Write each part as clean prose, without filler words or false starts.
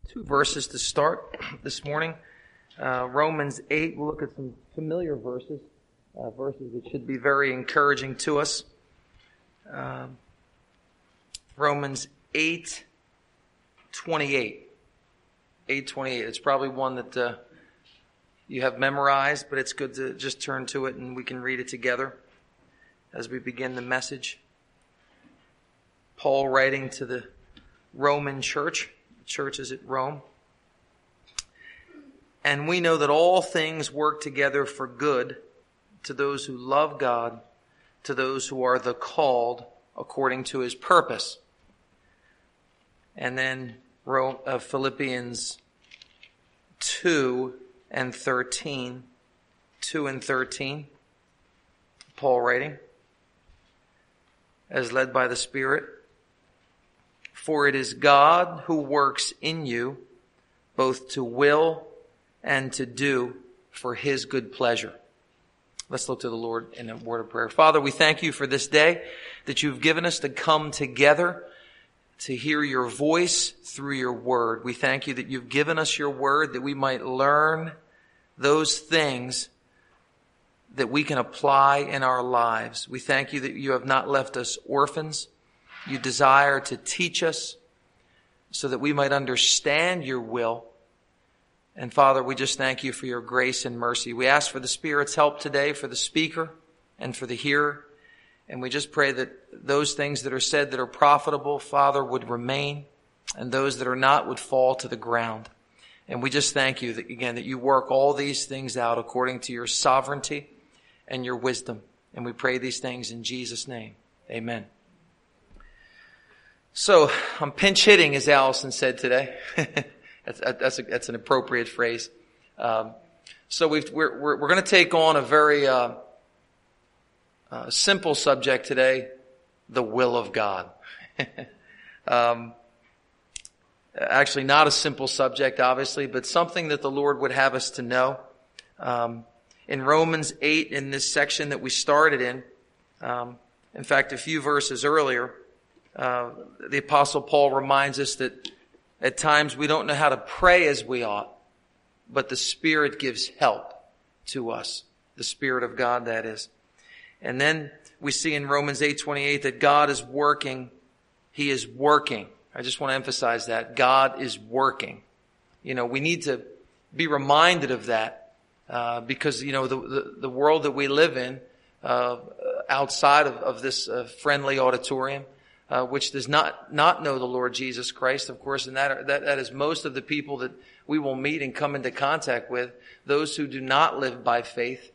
Two verses to start this morning. Romans 8, we'll look at some familiar verses, verses that should be very encouraging to us. Romans 8:28. 8:28. It's probably one that you have memorized, but it's good to just turn to it and we can read it together as we begin the message. Paul writing to the Roman church. Church is at Rome. And we know that all things work together for good to those who love God, to those who are the called according to his purpose. And then Philippians 2 and 13. 2 and 13. Paul writing, as led by the Spirit. For it is God who works in you, both to will and to do for his good pleasure. Let's look to the Lord in a word of prayer. Father, we thank you for this day that you've given us to come together to hear your voice through your word. We thank you that you've given us your word that we might learn those things that we can apply in our lives. We thank you that you have not left us orphans. You desire to teach us so that we might understand your will. And Father, we just thank you for your grace and mercy. We ask for the Spirit's help today for the speaker and for the hearer. And we just pray that those things that are said that are profitable, Father, would remain, and those that are not would fall to the ground. And we just thank you that, again, that you work all these things out according to your sovereignty and your wisdom. And we pray these things in Jesus' name. Amen. So, I'm pinch hitting, as Allison said today. That's an appropriate phrase. So we're going to take on a very simple subject today: the will of God. Actually, not a simple subject, obviously, but something that the Lord would have us to know. In Romans 8, in this section that we started in fact, a few verses earlier, the Apostle Paul reminds us that at times we don't know how to pray as we ought, but the Spirit gives help to us. The Spirit of God, that is. And then we see in Romans 8:28 that God is working. He is working. I just want to emphasize that. God is working. You know, we need to be reminded of that because, you know, the world that we live in outside of this friendly auditorium, which does not know the Lord Jesus Christ, of course, and that is most of the people that we will meet and come into contact with. Those who do not live by faith,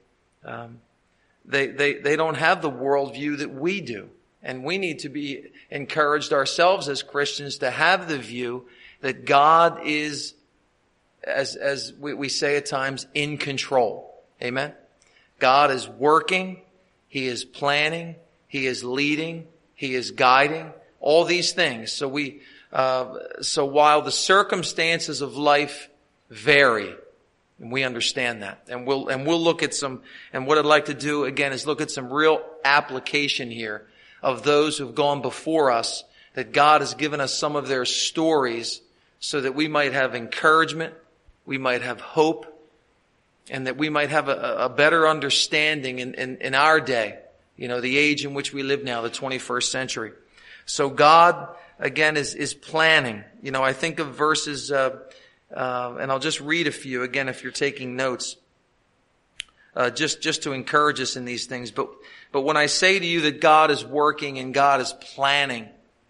they don't have the worldview that we do. And we need to be encouraged ourselves as Christians to have the view that God is, as we say at times, in control. Amen? God is working. He is planning. He is leading. He is guiding, all these things. So while the circumstances of life vary, and we understand that, and we'll look at some, and what I'd like to do again is look at some real application here of those who've gone before us, that God has given us some of their stories so that we might have encouragement, we might have hope, and that we might have a better understanding in our day. You know, the age in which we live now, the 21st century. So God, again, is planning. You know, I think of verses, and I'll just read a few, again, if you're taking notes, just to encourage us in these things. But when I say to you that God is working and God is planning,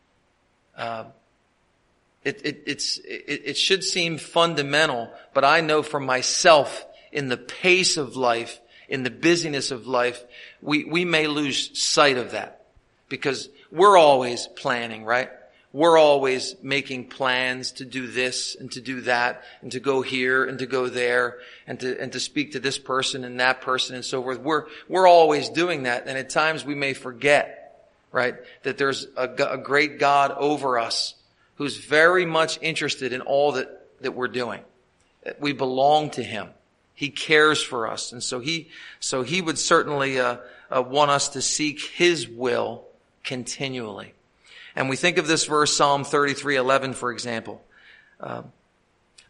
it should seem fundamental, but I know for myself, in the pace of life, in the busyness of life, we may lose sight of that because we're always planning, right? We're always making plans to do this and to do that and to go here and to go there and to speak to this person and that person and so forth. We're always doing that, and at times we may forget, right, that there's a great God over us who's very much interested in all that we're doing. We belong to him. He cares for us. And so he would certainly want us to seek his will continually. And we think of this verse, Psalm 33:11, for example.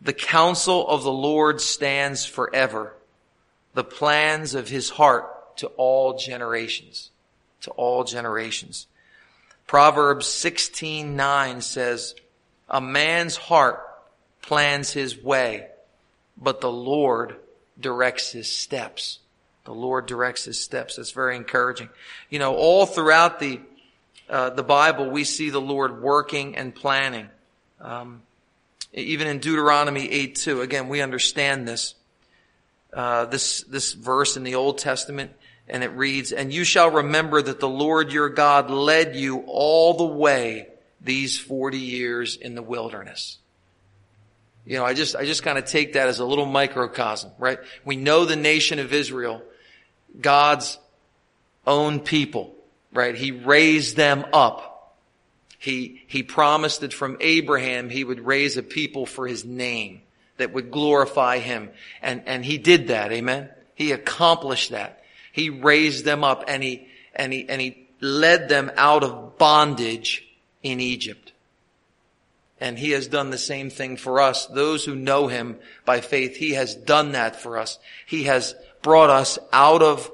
The counsel of the Lord stands forever, the plans of his heart to all generations. To all generations. Proverbs 16:9 says, a man's heart plans his way, but the Lord directs his steps. The Lord directs his steps. That's very encouraging. You know, all throughout the Bible, we see the Lord working and planning. Even in Deuteronomy 8:2, again, we understand this. This verse in the Old Testament, and it reads, and you shall remember that the Lord your God led you all the way these 40 years in the wilderness. You know, I just kind of take that as a little microcosm, right? We know the nation of Israel, God's own people, right? He raised them up. He promised that from Abraham he would raise a people for his name that would glorify him. And he did that, amen? He accomplished that. He raised them up and he led them out of bondage in Egypt. And he has done the same thing for us. Those who know him by faith, he has done that for us. He has brought us out of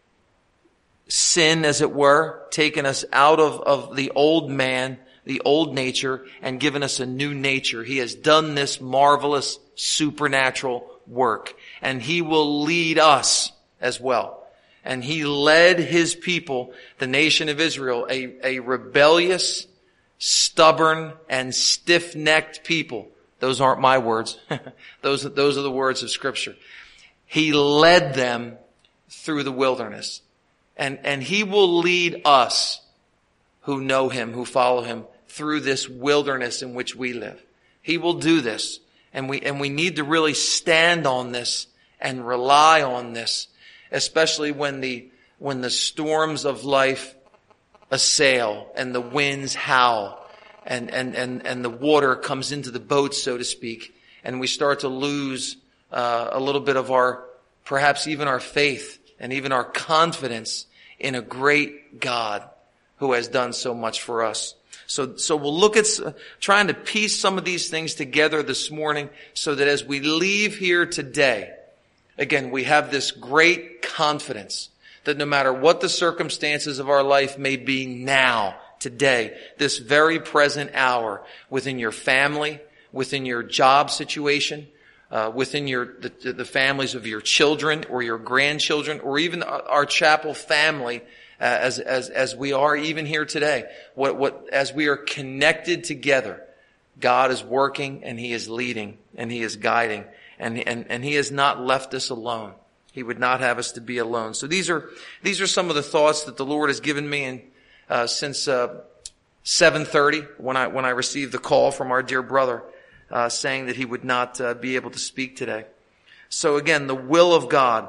sin, as it were, taken us out of the old man, the old nature, and given us a new nature. He has done this marvelous supernatural work. And he will lead us as well. And he led his people, the nation of Israel, a rebellious, stubborn, and stiff-necked people. Those aren't my words. Those are the words of Scripture. He led them through the wilderness. And he will lead us who know him, who follow him, through this wilderness in which we live. He will do this. And we need to really stand on this and rely on this, especially when the storms of life assail and the winds howl and the water comes into the boat, so to speak, and we start to lose a little bit of our, perhaps even our faith and even our confidence in a great God who has done so much for us. So we'll look at trying to piece some of these things together this morning so that as we leave here today, again, we have this great confidence that no matter what the circumstances of our life may be now, today, this very present hour, within your family, within your job situation, within the families of your children or your grandchildren, or even our chapel family, as we are even here today, as we are connected together, God is working and he is leading and he is guiding. And he has not left us alone. He would not have us to be alone. So these are some of the thoughts that the Lord has given me since 7:30 when I received the call from our dear brother saying that he would not be able to speak today. So again, the will of God.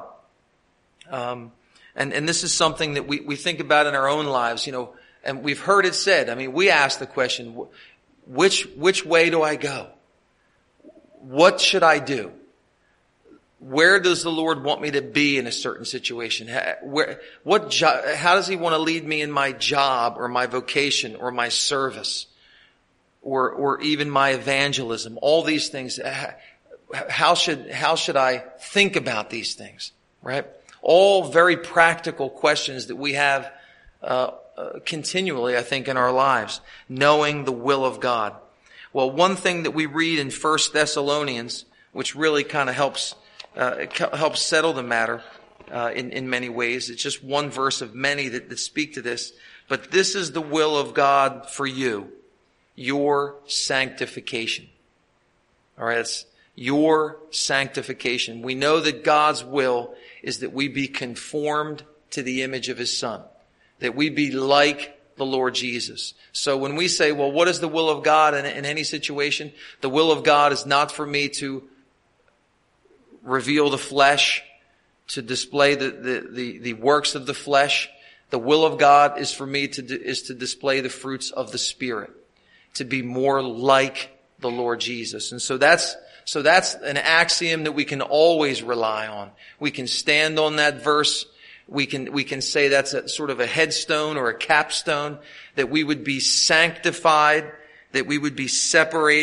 And this is something that we think about in our own lives, you know, and we've heard it said. I mean, we ask the question, which way do I go? What should I do? Where does the Lord want me to be in a certain situation? How does he want to lead me in my job or my vocation or my service or even my evangelism? All these things. How should I think about these things? Right? All very practical questions that we have continually, I think, in our lives, knowing the will of God. Well, one thing that we read in 1 Thessalonians, which really kind of helps settle the matter in many ways. It's just one verse of many that speak to this. But this is the will of God for you, your sanctification. All right, it's your sanctification. We know that God's will is that we be conformed to the image of his Son, that we be like the Lord Jesus. So when we say, well, what is the will of God in any situation? The will of God is not for me to reveal the flesh, to display the works of the flesh. The will of God is for me to display the fruits of the Spirit, to be more like the Lord Jesus. And so that's an axiom that we can always rely on. We can stand on that verse. We can say that's a sort of a headstone or a capstone, that we would be sanctified, that we would be separated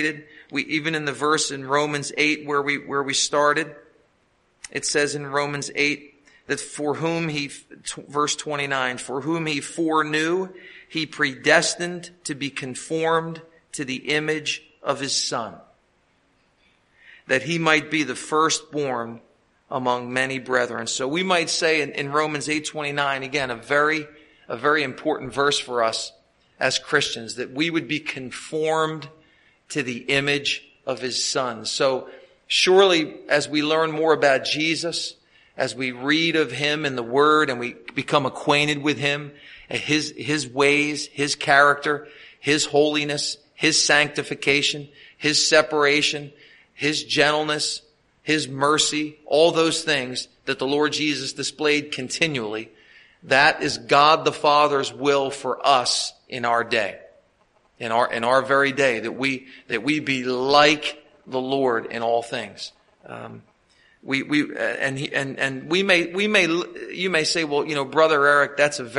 even in the verse in Romans 8 where we started, it says in Romans 8 that verse 29, for whom he foreknew, he predestined to be conformed to the image of his Son, that he might be the firstborn among many brethren. So we might say in Romans 8:29, again, a very important verse for us as Christians, that we would be conformed to the image of his Son. So surely as we learn more about Jesus, as we read of him in the Word and we become acquainted with him, his ways, his character, his holiness, his sanctification, his separation, his gentleness, his mercy, all those things that the Lord Jesus displayed continually, that is God the Father's will for us in our day, in our very day, that we be like the Lord in all things. You may say, well, Brother Eric,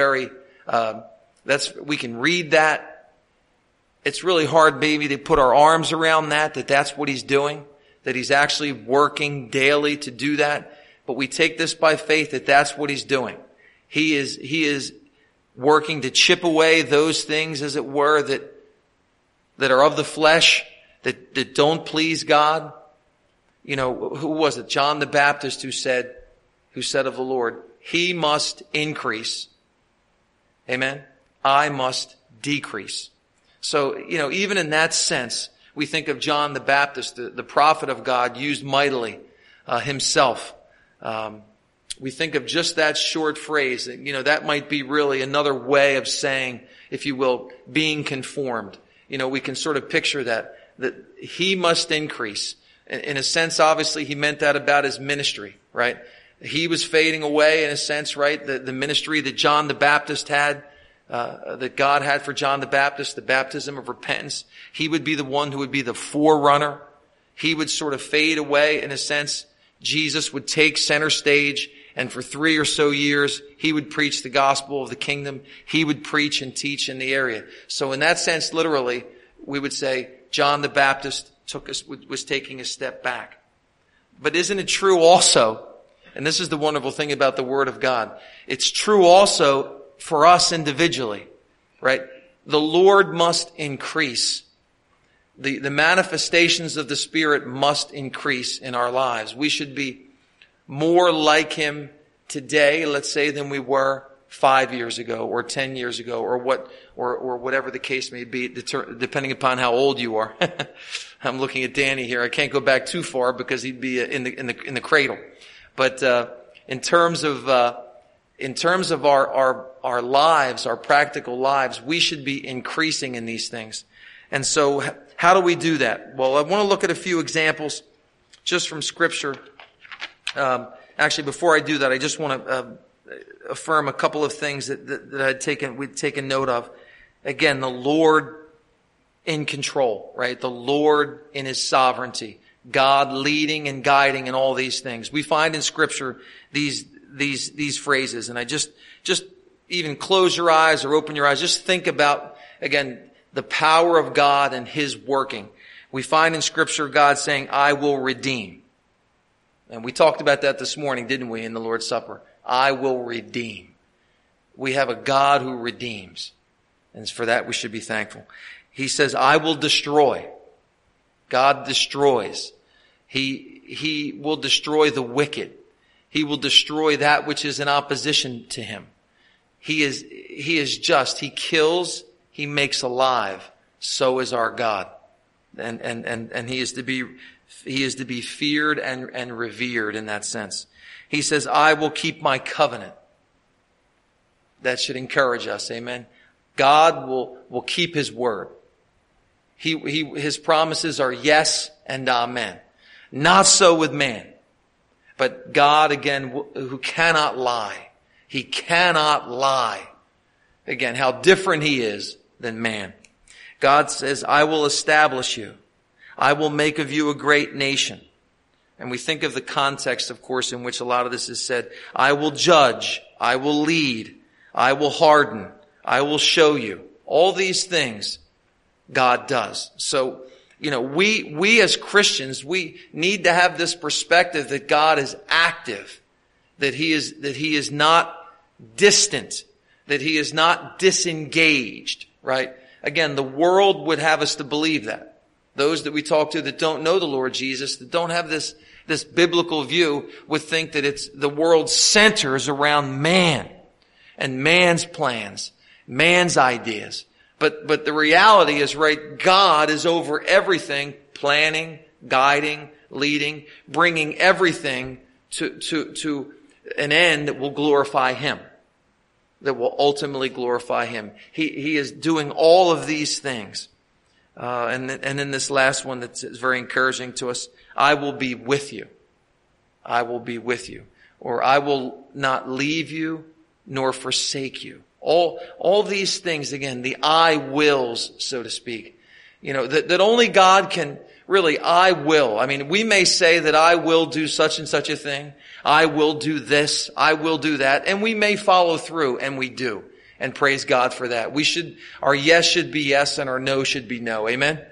we can read that. It's really hard maybe to put our arms around that's what he's doing, that he's actually working daily to do that. But we take this by faith that that's what he's doing. He is working to chip away those things, as it were, that are of the flesh, that don't please God. Who was it? John the Baptist who said of the Lord, he must increase. Amen. I must decrease. So, even in that sense, we think of John the Baptist, the prophet of God, used mightily himself. We think of just that short phrase. That might be really another way of saying, if you will, being conformed. We can sort of picture that he must increase. In a sense, obviously, he meant that about his ministry, right? He was fading away in a sense, right? The ministry that John the Baptist had, that God had for John the Baptist, the baptism of repentance. He would be the one who would be the forerunner. He would sort of fade away in a sense. Jesus would take center stage, and for 3 or so years, he would preach the gospel of the kingdom. He would preach and teach in the area. So in that sense, literally, we would say John the Baptist was taking a step back. But isn't it true also, and this is the wonderful thing about the Word of God, it's true also for us individually, right? The Lord must increase. The manifestations of the Spirit must increase in our lives. We should be more like him today, let's say, than we were 5 years ago or 10 years ago or whatever the case may be, depending upon how old you are. I'm looking at Danny here. I can't go back too far because he'd be in the cradle. But in terms of our lives, our practical lives, we should be increasing in these things. And so how do we do that? Well, I want to look at a few examples just from Scripture. Actually, before I do that, I just want to affirm a couple of things that we'd taken note of. Again, the Lord in control, right? The Lord in his sovereignty. God leading and guiding in all these things. We find in Scripture these phrases, and I just even close your eyes or open your eyes. Just think about, again, the power of God and his working. We find in Scripture God saying, I will redeem. And we talked about that this morning, didn't we, in the Lord's Supper? I will redeem. We have a God who redeems. And for that we should be thankful. He says, I will destroy. God destroys. He will destroy the wicked. He will destroy that which is in opposition to him. He is just. He kills. He makes alive. So is our God. And he is to be feared and revered in that sense. He says, I will keep my covenant. That should encourage us. Amen. God will keep his word. His promises are yes and amen. Not so with man. But God, again, who cannot lie. He cannot lie. Again, how different he is than man. God says, I will establish you. I will make of you a great nation. And we think of the context, of course, in which a lot of this is said. I will judge. I will lead. I will harden. I will show you. All these things God does. So we as Christians, we need to have this perspective that God is active, that He is not distant, that He is not disengaged, right? Again, the world would have us to believe that. Those that we talk to that don't know the Lord Jesus, that don't have this biblical view, would think that the world centers around man and man's plans, man's ideas. But the reality is, right, God is over everything, planning, guiding, leading, bringing everything to an end that will glorify Him, that will ultimately glorify Him. He is doing all of these things. And then this last one that's very encouraging to us, I will be with you. I will be with you. Or I will not leave you nor forsake you. All these things, again, the I wills, so to speak. That only God can really, I will. I mean, we may say that I will do such and such a thing. I will do this. I will do that. And we may follow through, and we do. And praise God for that. Our yes should be yes and our no should be no. Amen?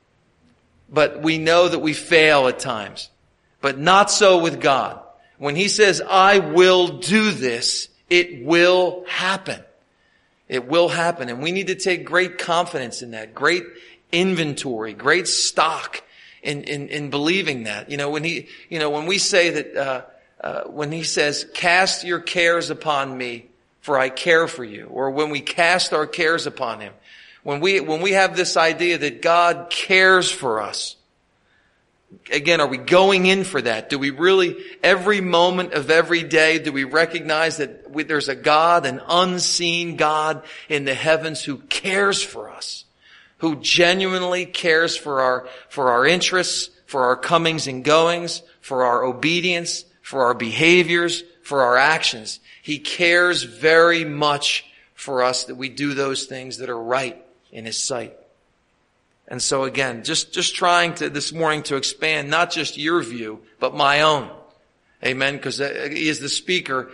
But we know that we fail at times. But not so with God. When He says, I will do this, it will happen. It will happen. And we need to take great confidence in that, great inventory, great stock in believing that. When we say that, when He says, cast your cares upon me, for I care for you, or when we cast our cares upon Him, when we have this idea that God cares for us, again, are we going in for that? Do we really, every moment of every day, do we recognize that there's a God, an unseen God in the heavens who cares for us, who genuinely cares for our interests, for our comings and goings, for our obedience, for our behaviors, for our actions? He cares very much for us that we do those things that are right in His sight. And so again, just trying to this morning to expand not just your view, but my own. Amen. Because He is the speaker.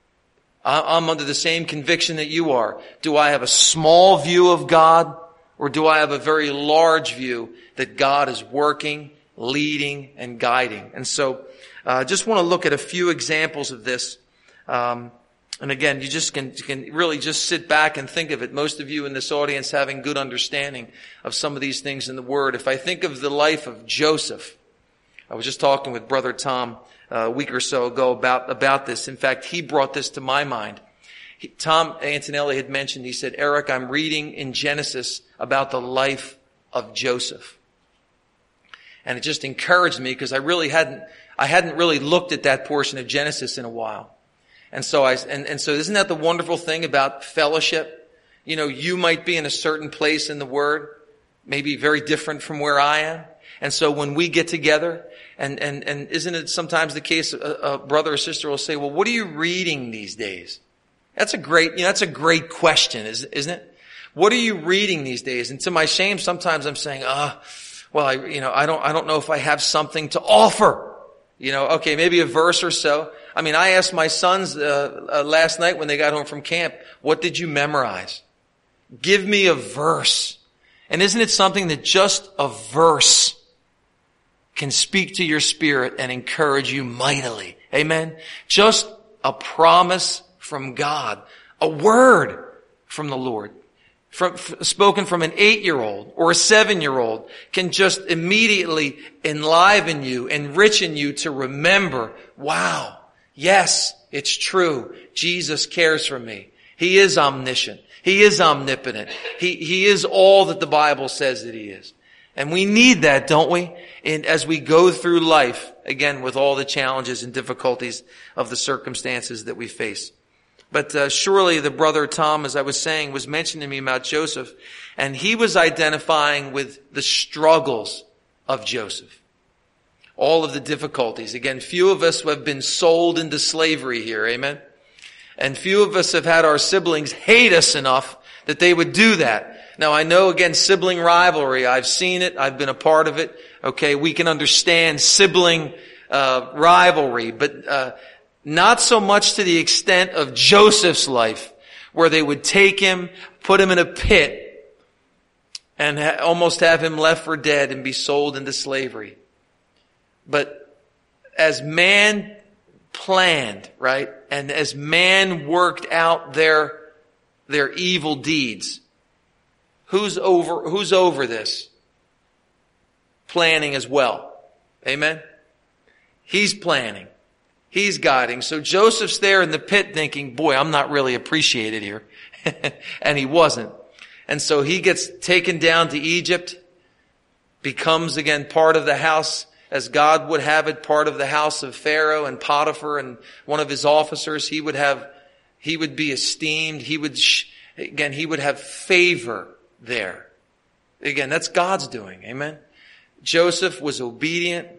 I'm under the same conviction that you are. Do I have a small view of God, or do I have a very large view that God is working, leading, and guiding? And so I just want to look at a few examples of this. And again, you just can really just sit back and think of it. Most of you in this audience having good understanding of some of these things in the Word. If I think of the life of Joseph, I was just talking with Brother Tom a week or so ago about this. In fact, he brought this to my mind. Tom Antonelli had mentioned, he said, Eric, I'm reading in Genesis about the life of Joseph. And it just encouraged me because I hadn't really looked at that portion of Genesis in a while. And so so isn't that the wonderful thing about fellowship? You might be in a certain place in the Word, maybe very different from where I am. And so when we get together, and isn't it sometimes the case a brother or sister will say, well, what are you reading these days? That's a great question, isn't it? What are you reading these days? And to my shame, sometimes I'm saying, I don't know if I have something to offer. Okay, maybe a verse or so. I mean, I asked my sons last night when they got home from camp, what did you memorize? Give me a verse. And isn't it something that just a verse can speak to your spirit and encourage you mightily? Amen? Just a promise from God, a word from the Lord, spoken from an 8-year-old or a 7-year-old, can just immediately enliven you, enrichen you to remember, wow, yes, it's true. Jesus cares for me. He is omniscient. He is omnipotent. He is all that the Bible says that He is. And we need that, don't we? And as we go through life, again, with all the challenges and difficulties of the circumstances that we face. But surely the brother Tom, as I was saying, was mentioning to me about Joseph, and he was identifying with the struggles of Joseph. All of the difficulties. Again, few of us have been sold into slavery here, amen? And few of us have had our siblings hate us enough that they would do that. Now, I know, again, sibling rivalry. I've seen it. I've been a part of it. Okay, we can understand sibling rivalry, but not so much to the extent of Joseph's life, where they would take him, put him in a pit, and almost have him left for dead and be sold into slavery. But as man planned, right, and as man worked out their evil deeds, who's over this? Planning as well. Amen? He's planning. He's guiding. So Joseph's there in the pit thinking, boy, I'm not really appreciated here. And he wasn't. And so he gets taken down to Egypt, becomes again part of the house, as God would have it, part of the house of Pharaoh and Potiphar and one of his officers. He would be esteemed. He would have favor there. Again, that's God's doing. Amen. Joseph was obedient.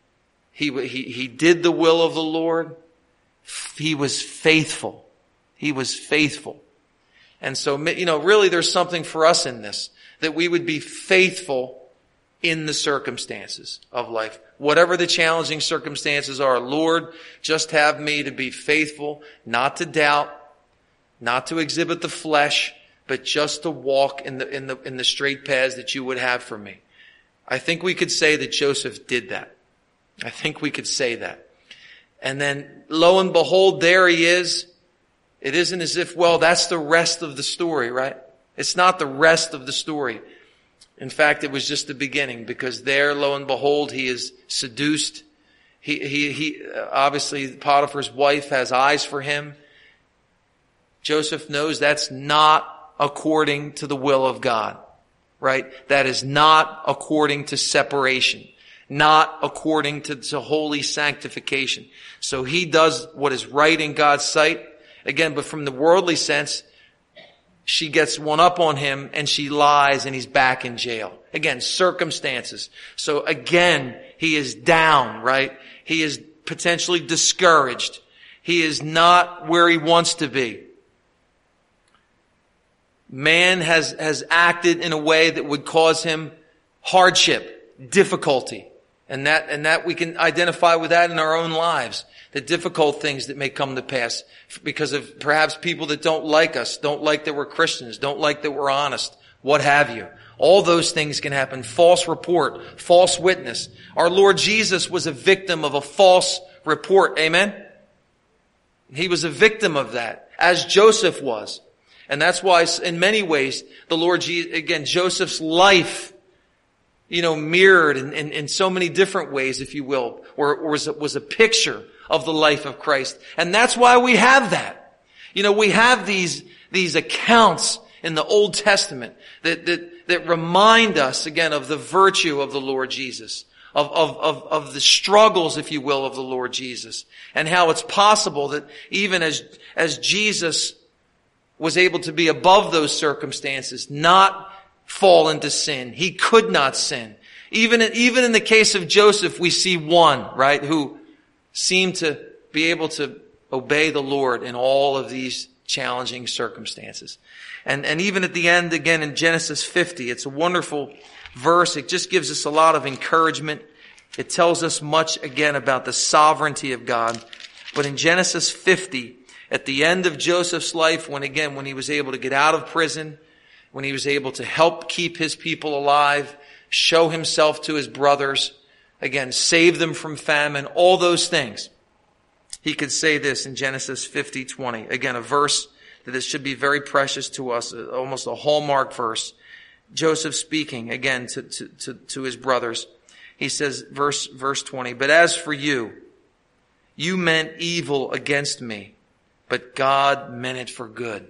He did the will of the Lord. He was faithful. He was faithful. And so, really there's something for us in this, that we would be faithful in the circumstances of life. Whatever the challenging circumstances are, Lord, just have me to be faithful, not to doubt, not to exhibit the flesh, but just to walk in the straight paths that you would have for me. I think we could say that Joseph did that. I think we could say that. And then, lo and behold, there he is. It isn't as if, well, that's the rest of the story, right? It's not the rest of the story. In fact, it was just the beginning, because there, lo and behold, he is seduced. He obviously, Potiphar's wife has eyes for him. Joseph knows that's not according to the will of God, right? That is not according to separation. Not according to holy sanctification. So he does what is right in God's sight. Again, but from the worldly sense, she gets one up on him and she lies and he's back in jail. Again, circumstances. So again, he is down, right? He is potentially discouraged. He is not where he wants to be. Man has acted in a way that would cause him hardship, difficulty. And that we can identify with that in our own lives. The difficult things that may come to pass because of perhaps people that don't like us, don't like that we're Christians, don't like that we're honest, what have you. All those things can happen. False report, false witness. Our Lord Jesus was a victim of a false report. Amen? He was a victim of that, as Joseph was. And that's why in many ways, the Lord Jesus, again, Joseph's life, mirrored in so many different ways, if you will, or was a picture of the life of Christ. And that's why we have that. We have these accounts in the Old Testament that remind us again of the virtue of the Lord Jesus, of the struggles, if you will, of the Lord Jesus, and how it's possible that even as Jesus was able to be above those circumstances, not fall into sin. He could not sin. Even in the case of Joseph, we see one, right, who seemed to be able to obey the Lord in all of these challenging circumstances. And even at the end, again, in Genesis 50, it's a wonderful verse. It just gives us a lot of encouragement. It tells us much, again, about the sovereignty of God. But in Genesis 50, at the end of Joseph's life, when he was able to get out of prison, when he was able to help keep his people alive, show himself to his brothers, again, save them from famine, all those things. He could say this in Genesis 50:20. Again, a verse that should be very precious to us, almost a hallmark verse. Joseph speaking again to his brothers. He says, verse 20, "But as for you, you meant evil against me, but God meant it for good,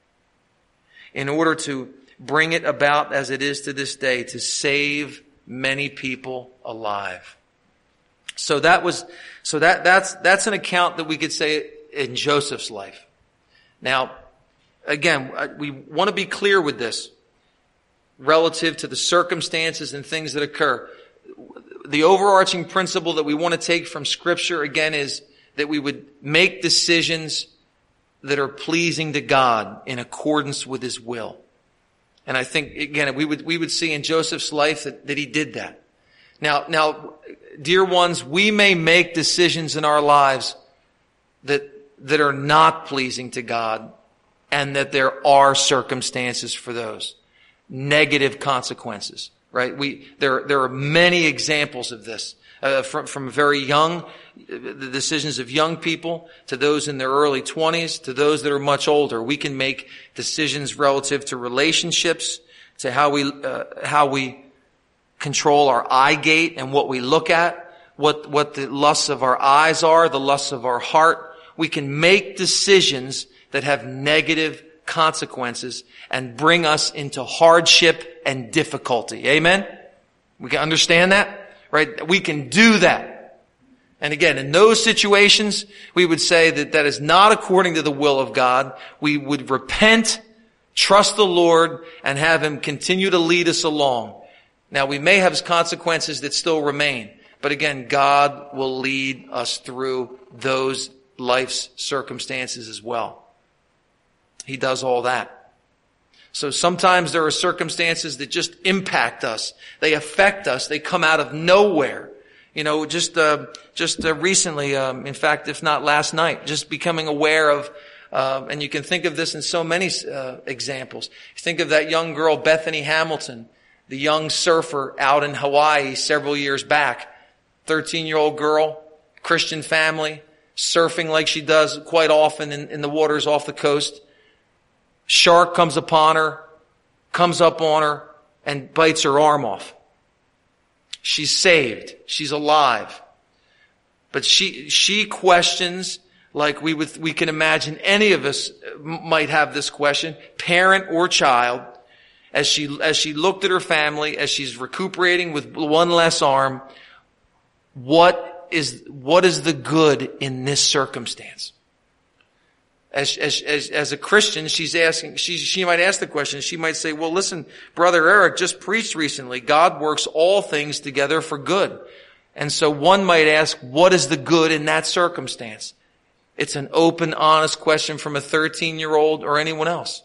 in order to bring it about as it is to this day, to save many people alive." So that's an account that we could say in Joseph's life. Now, again, we want to be clear with this relative to the circumstances and things that occur. The overarching principle that we want to take from Scripture, again, is that we would make decisions that are pleasing to God in accordance with His will. And I think, again, we would see in Joseph's life that he did that. Now, dear ones, we may make decisions in our lives that are not pleasing to God, and that there are circumstances for those. negative consequences, right? There are many examples of this, from very young, the decisions of young people to those in their early 20s to those that are much older. We can make decisions relative to relationships, to how we control our eye gate and what we look at, what the lusts of our eyes are, the lusts of our heart. We can make decisions that have negative consequences and bring us into hardship and difficulty. Amen? We can understand that, right? We can do that. And again, in those situations, we would say that that is not according to the will of God. We would repent, trust the Lord, and have Him continue to lead us along. Now, we may have consequences that still remain, but again, God will lead us through those life's circumstances as well. He does all that. So sometimes there are circumstances that just impact us. They affect us. They come out of nowhere. Just recently, in fact, if not last night, just becoming aware of, and you can think of this in so many examples. Think of that young girl, Bethany Hamilton, the young surfer out in Hawaii several years back. 13-year-old girl, Christian family, surfing like she does quite often in the waters off the coast. Shark comes upon her, comes up on her, and bites her arm off. She's saved. She's alive. But she questions, like we can imagine any of us might have this question, parent or child, as she looked at her family, as she's recuperating with one less arm, what is the good in this circumstance? As a Christian, she's asking, she might ask the question, she might say, well, listen, Brother Eric just preached recently, God works all things together for good. And so one might ask, what is the good in that circumstance? It's an open, honest question from a 13-year-old or anyone else.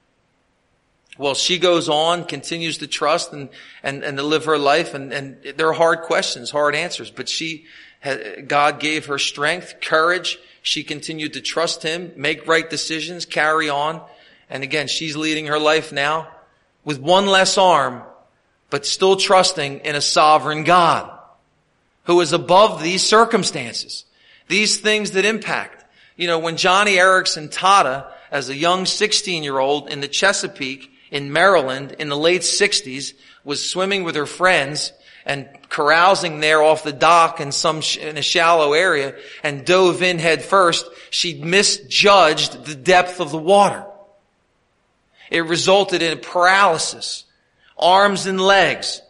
Well, she goes on, continues to trust and to live her life, and there are hard questions, hard answers, but God gave her strength, courage. She continued to trust Him, make right decisions, carry on. And again, she's leading her life now with one less arm, but still trusting in a sovereign God who is above these circumstances, these things that impact. When Johnny Erickson Tata, as a young 16-year-old in the Chesapeake in Maryland in the late 60s, was swimming with her friends and carousing there off the dock in a shallow area and dove in head first, she misjudged the depth of the water. It resulted in paralysis, arms and legs.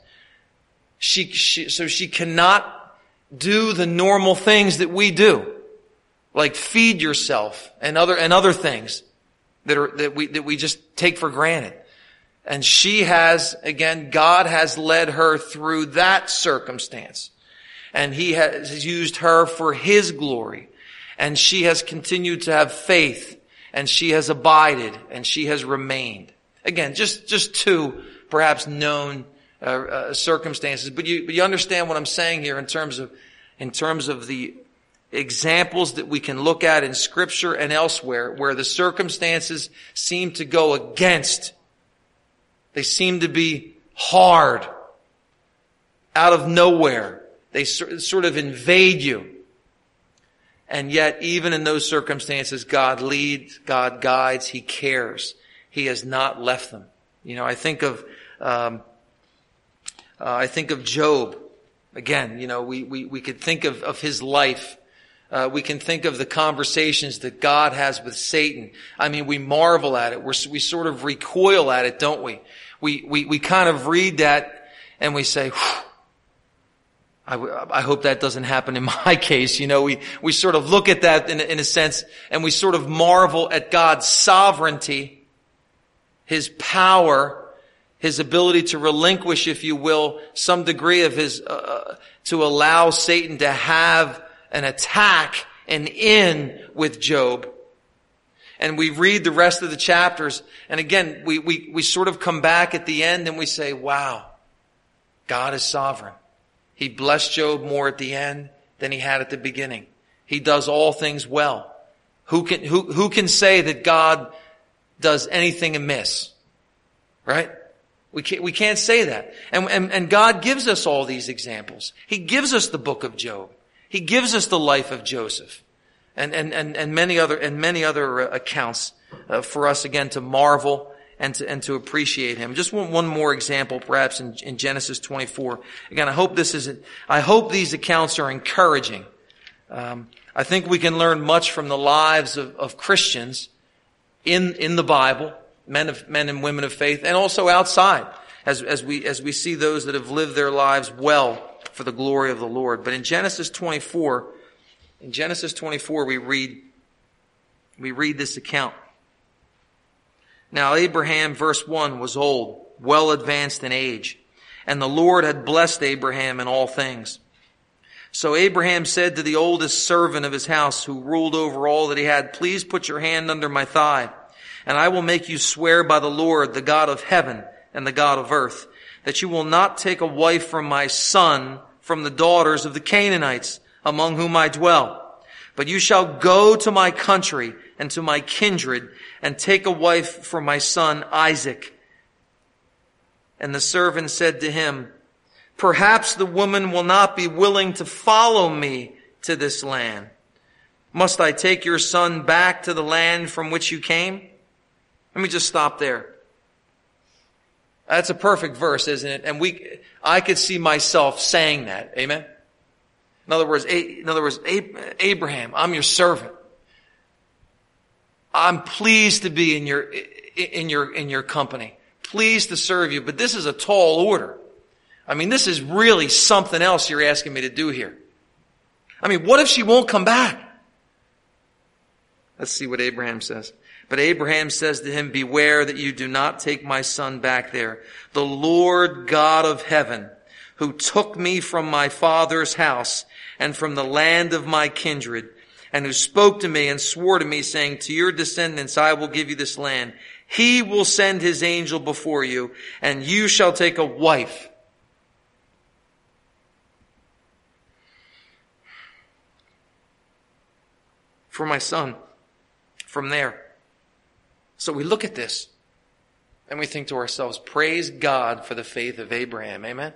So she cannot do the normal things that we do, like feed yourself and other things that we just take for granted. And she has, again, God has led her through that circumstance. And He has used her for His glory. And she has continued to have faith. And she has abided. And she has remained. Again, just two perhaps known circumstances. But you understand what I'm saying here in terms of the examples that we can look at in Scripture and elsewhere where the circumstances seem to go against. They seem to be hard, out of nowhere. They sort of invade you. And yet, even in those circumstances, God leads, God guides, He cares. He has not left them. I think of Job. Again, we could think of his life. We can think of the conversations that God has with Satan. I mean, we marvel at it. We sort of recoil at it, don't we? We kind of read that and we say, I hope that doesn't happen in my case. We sort of look at that in a sense, and we sort of marvel at God's sovereignty, His power, His ability to relinquish, if you will, some degree of His, to allow Satan to have an attack and in with Job. And we read the rest of the chapters, and again, we sort of come back at the end and we say, wow, God is sovereign. He blessed Job more at the end than He had at the beginning. He does all things well. Who can say that God does anything amiss? Right? We can't say that. And God gives us all these examples. He gives us the book of Job. He gives us the life of Joseph. And many other accounts for us again to marvel and to appreciate him. Just one more example, perhaps in Genesis 24. Again, I hope these accounts are encouraging. I think we can learn much from the lives of Christians in the Bible, men and women of faith, and also outside, as we see those that have lived their lives well for the glory of the Lord. But in Genesis 24, we read this account. Now Abraham, verse 1, was old, well advanced in age, and the Lord had blessed Abraham in all things. So Abraham said to the oldest servant of his house, who ruled over all that he had, "Please put your hand under my thigh, and I will make you swear by the Lord, the God of heaven and the God of earth, that you will not take a wife from my son from the daughters of the Canaanites, among whom I dwell. But you shall go to my country and to my kindred, and take a wife for my son Isaac." And the servant said to him, "Perhaps the woman will not be willing to follow me to this land. Must I take your son back to the land from which you came?" Let me just stop there. That's a perfect verse, isn't it? And I could see myself saying that. Amen? In other words, Abraham, I'm your servant. I'm pleased to be in your company. Pleased to serve you. But this is a tall order. I mean, this is really something else you're asking me to do here. I mean, what if she won't come back? Let's see what Abraham says. But Abraham says to him, "Beware that you do not take my son back there. The Lord God of heaven, who took me from my father's house and from the land of my kindred, and who spoke to me and swore to me, saying, 'To your descendants I will give you this land,' he will send his angel before you, and you shall take a wife for my son from there." So we look at this and we think to ourselves, praise God for the faith of Abraham. Amen?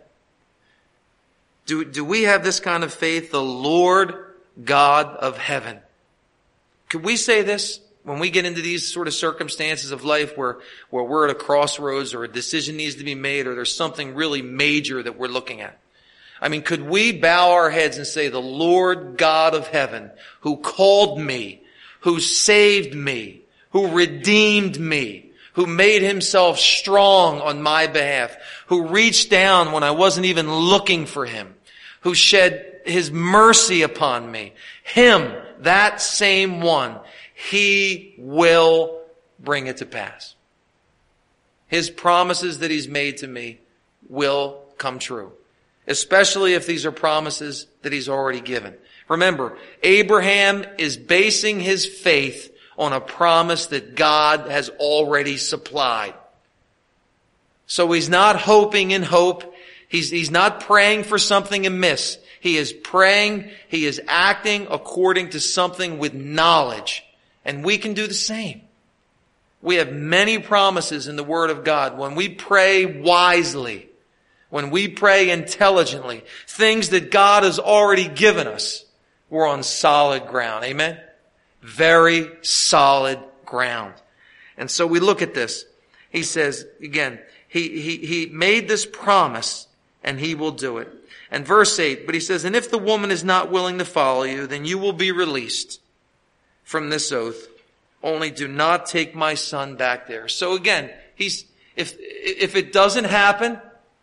Do we have this kind of faith? The Lord God of heaven. Could we say this when we get into these sort of circumstances of life where we're at a crossroads, or a decision needs to be made, or there's something really major that we're looking at? I mean, could we bow our heads and say, "The Lord God of heaven, who called me, who saved me, who redeemed me, who made himself strong on my behalf, who reached down when I wasn't even looking for him, who shed his mercy upon me, him, that same one, he will bring it to pass. His promises that he's made to me will come true, especially if these are promises that he's already given." Remember, Abraham is basing his faith on a promise that God has already supplied. So he's not hoping in hope. He's not praying for something amiss. He is praying, he is acting according to something with knowledge. And we can do the same. We have many promises in the Word of God. When we pray wisely, when we pray intelligently, things that God has already given us, we're on solid ground. Amen? Very solid ground. And so we look at this. He says, again, he made this promise and he will do it. And verse 8, but he says, "And if the woman is not willing to follow you, then you will be released from this oath. Only do not take my son back there." So again, if it doesn't happen,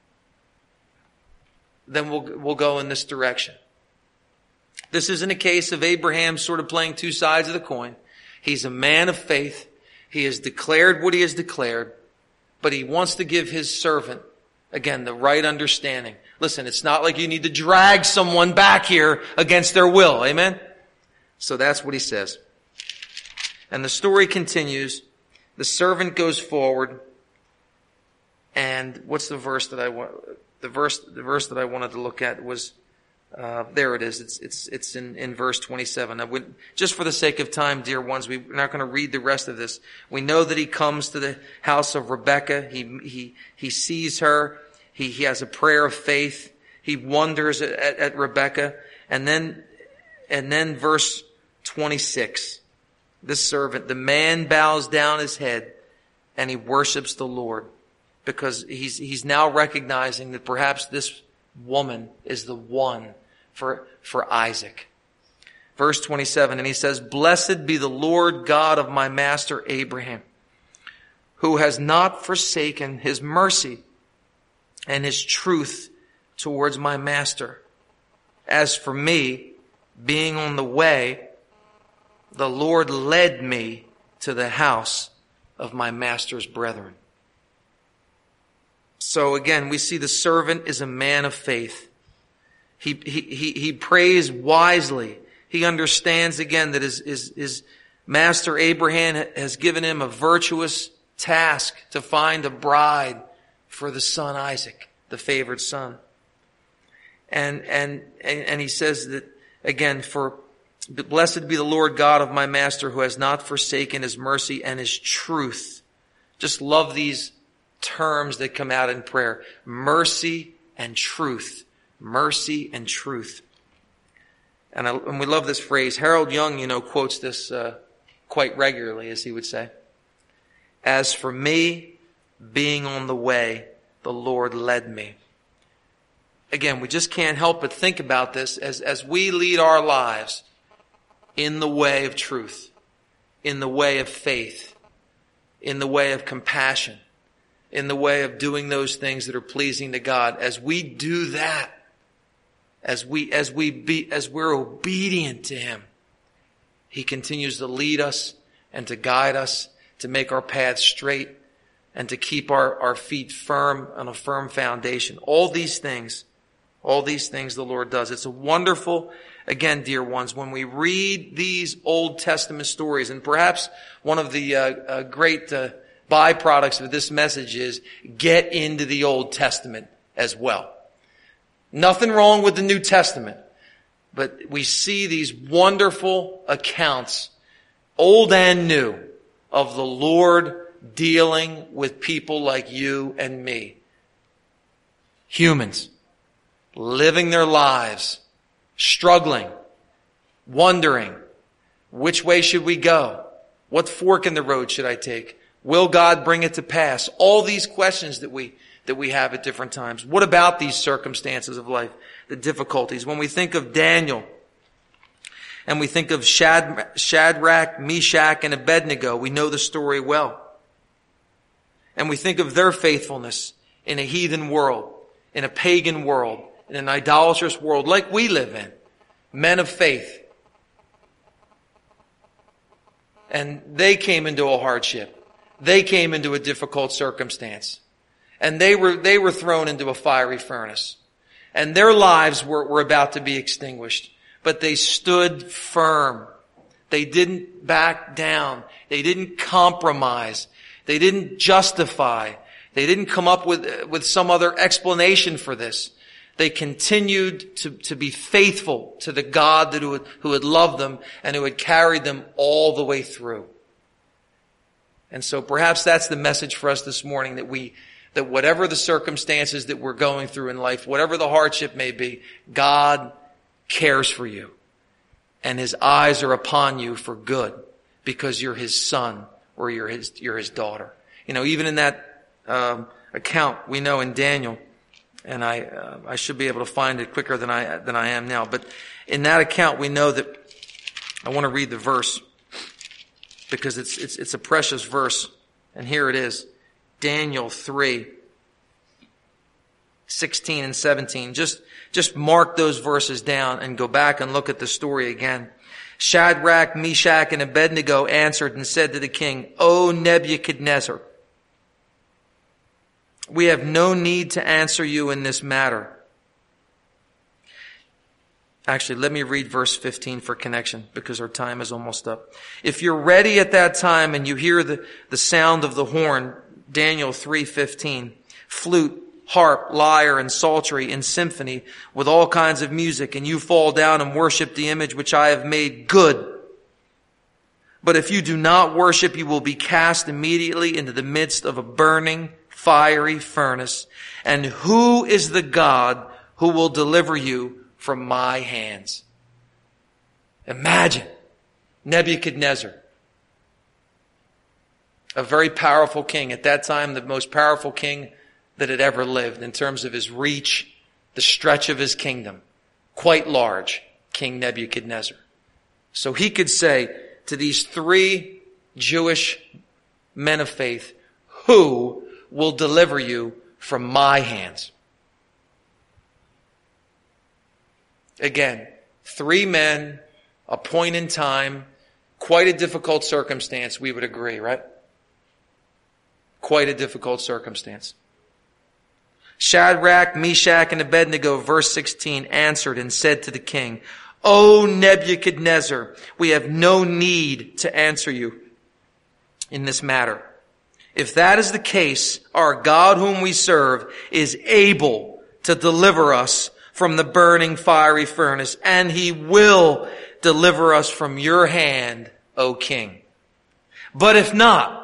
then we'll go in this direction. This isn't a case of Abraham sort of playing two sides of the coin. He's a man of faith. He has declared what he has declared, but he wants to give his servant, again, the right understanding. Listen, it's not like you need to drag someone back here against their will. Amen? So that's what he says. And the story continues. The servant goes forward. And what's the verse that I want? The verse that I wanted to look at was There it is. It's in verse 27. Just for the sake of time, dear ones, we're not going to read the rest of this. We know that he comes to the house of Rebekah. He sees her. He has a prayer of faith. He wonders at Rebekah. And then verse 26. This servant, the man bows down his head and he worships the Lord, because he's now recognizing that perhaps this woman is the one for Isaac. Verse 27, and he says, "Blessed be the Lord God of my master Abraham, who has not forsaken his mercy and his truth towards my master. As for me, being on the way, the Lord led me to the house of my master's brethren." So again, we see the servant is a man of faith. He prays wisely. He understands again that his master Abraham has given him a virtuous task to find a bride for the son Isaac, the favored son. And he says that again, for blessed be the Lord God of my master, who has not forsaken his mercy and his truth. Just love these terms that come out in prayer. Mercy and truth. Mercy and truth. And we love this phrase. Harold Young, quotes this quite regularly, as he would say. As for me, being on the way, the Lord led me. Again, we just can't help but think about this as we lead our lives in the way of truth, in the way of faith, in the way of compassion, in the way of doing those things that are pleasing to God. As we do that, as we're obedient to him, he continues to lead us and to guide us, to make our paths straight, and to keep our feet firm on a firm foundation. All these things the Lord does. It's a wonderful, again, dear ones, when we read these Old Testament stories, and perhaps one of the great byproducts of this message is get into the Old Testament as well. Nothing wrong with the New Testament, but we see these wonderful accounts, old and new, of the Lord dealing with people like you and me. Humans. Living their lives, struggling, wondering, which way should we go? What fork in the road should I take? Will God bring it to pass? All these questions that we have at different times. What about these circumstances of life, the difficulties? When we think of Daniel, and we think of Shadrach, Meshach, and Abednego, we know the story well. And we think of their faithfulness in a heathen world, in a pagan world, in an idolatrous world like we live in. Men of faith. And they came into a hardship. They came into a difficult circumstance. And they were thrown into a fiery furnace. And their lives were about to be extinguished. But they stood firm. They didn't back down. They didn't compromise. They didn't justify. They didn't come up with some other explanation for this. They continued to be faithful to the God who had loved them and who had carried them all the way through. And so perhaps that's the message for us this morning, that whatever the circumstances that we're going through in life, whatever the hardship may be, God cares for you. And his eyes are upon you for good, because you're his son or you're his daughter. Even in that account we know in Daniel, and I should be able to find it quicker than I am now. But in that account, we know that, I want to read the verse because it's a precious verse, and here it is, Daniel 3:16 and 17. Just mark those verses down and go back and look at the story again. Shadrach, Meshach, and Abednego answered and said to the king, "O Nebuchadnezzar, we have no need to answer you in this matter." Actually, let me read verse 15 for connection, because our time is almost up. If you're ready at that time and you hear the sound of the horn, Daniel 3:15, flute, harp, lyre, and psaltery, and symphony, with all kinds of music, and you fall down and worship the image which I have made, good. But if you do not worship, you will be cast immediately into the midst of a burning, fiery furnace. And who is the God who will deliver you from my hands? Imagine Nebuchadnezzar, a very powerful king. At that time, the most powerful king that had ever lived in terms of his reach, the stretch of his kingdom. Quite large, King Nebuchadnezzar. So he could say to these three Jewish men of faith, who will deliver you from my hands? Again, three men, a point in time, quite a difficult circumstance, we would agree, right? Quite a difficult circumstance. Shadrach, Meshach, and Abednego, verse 16, answered and said to the king, O Nebuchadnezzar, we have no need to answer you in this matter. If that is the case, our God whom we serve is able to deliver us from the burning fiery furnace, and he will deliver us from your hand, O king. But if not,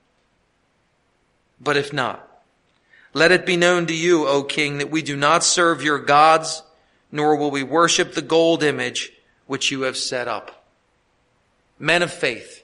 let it be known to you, O king, that we do not serve your gods, nor will we worship the gold image which you have set up. Men of faith,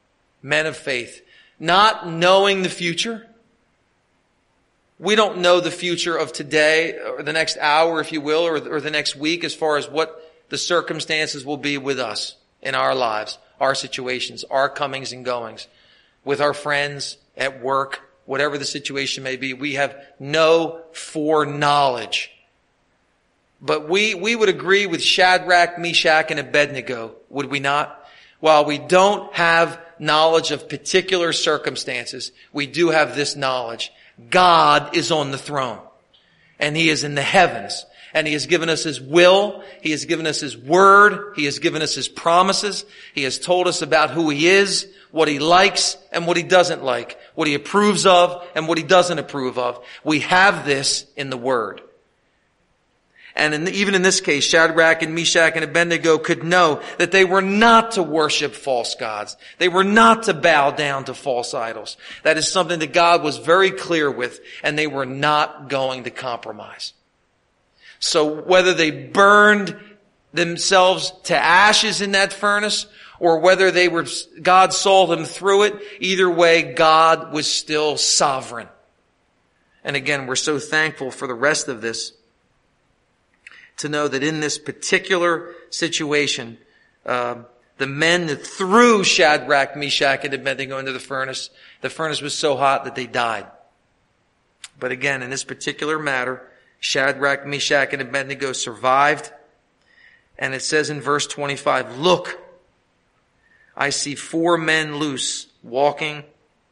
not knowing the future. We don't know the future of today, or the next hour, if you will, or the next week, as far as what the circumstances will be with us in our lives, our situations, our comings and goings, with our friends, at work, whatever the situation may be. We have no foreknowledge. But we would agree with Shadrach, Meshach, and Abednego, would we not? While we don't have knowledge of particular circumstances, we do have this knowledge. God is on the throne, and he is in the heavens, and he has given us his will, he has given us his word, he has given us his promises, he has told us about who he is, what he likes and what he doesn't like, what he approves of and what he doesn't approve of. We have this in the word. And even in this case, Shadrach and Meshach and Abednego could know that they were not to worship false gods. They were not to bow down to false idols. That is something that God was very clear with, and they were not going to compromise. So whether they burned themselves to ashes in that furnace, or whether God saw them through it, either way, God was still sovereign. And again, we're so thankful for the rest of this, to know that in this particular situation, the men that threw Shadrach, Meshach, and Abednego into the furnace was so hot that they died. But again, in this particular matter, Shadrach, Meshach, and Abednego survived. And it says in verse 25, look, I see 4 men loose, walking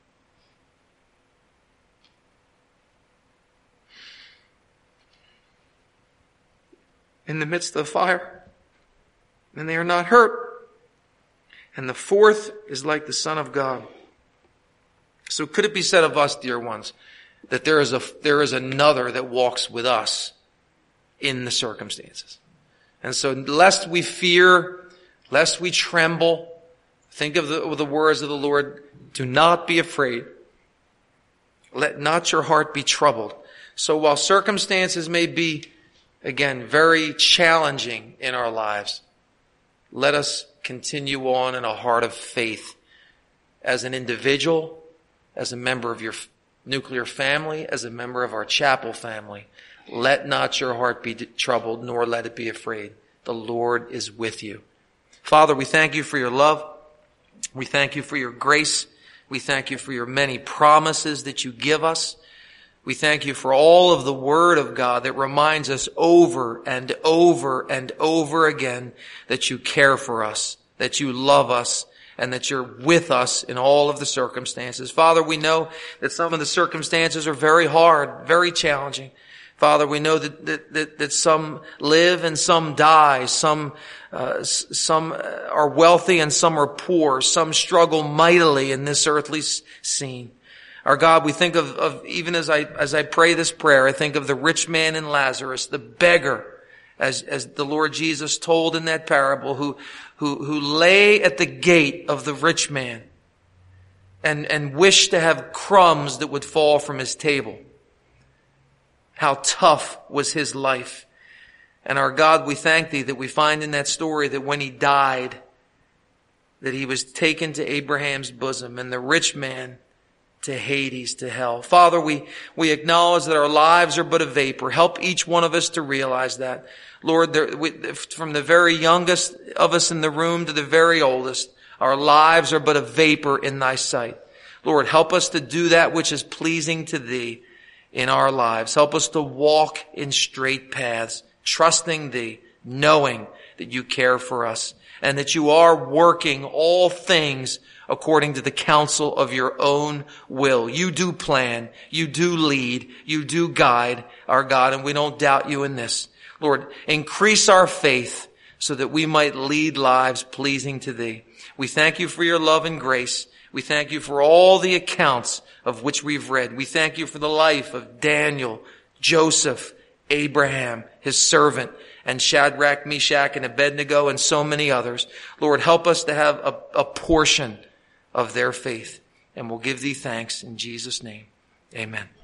in the midst of the fire, and they are not hurt. And the 4th is like the Son of God. So could it be said of us, dear ones, that there is another that walks with us in the circumstances? And so lest we fear, lest we tremble, think of the words of the Lord, do not be afraid. Let not your heart be troubled. So while circumstances may be, again, very challenging in our lives, let us continue on in a heart of faith as an individual, as a member of your nuclear family, as a member of our chapel family. Let not your heart be troubled, nor let it be afraid. The Lord is with you. Father, we thank you for your love. We thank you for your grace. We thank you for your many promises that you give us. We thank you for all of the Word of God that reminds us over and over and over again that you care for us, that you love us, and that you're with us in all of the circumstances. Father, we know that some of the circumstances are very hard, very challenging. Father, we know that some live and some die. Some are wealthy and some are poor. Some struggle mightily in this earthly scene. Our God, we think of even as I pray this prayer, I think of the rich man and Lazarus, the beggar, as the Lord Jesus told in that parable, who lay at the gate of the rich man and wished to have crumbs that would fall from his table. How tough was his life. And our God, we thank thee that we find in that story that when he died, that he was taken to Abraham's bosom, and the rich man to Hades, to hell. Father, we acknowledge that our lives are but a vapor. Help each one of us to realize that. Lord, from the very youngest of us in the room to the very oldest, our lives are but a vapor in thy sight. Lord, help us to do that which is pleasing to thee in our lives. Help us to walk in straight paths, trusting thee, knowing that you care for us and that you are working all things according to the counsel of your own will. You do plan, you do lead, you do guide, our God, and we don't doubt you in this. Lord, increase our faith so that we might lead lives pleasing to thee. We thank you for your love and grace. We thank you for all the accounts of which we've read. We thank you for the life of Daniel, Joseph, Abraham, his servant, and Shadrach, Meshach, and Abednego, and so many others. Lord, help us to have a portion of their faith. And we'll give thee thanks in Jesus' name. Amen.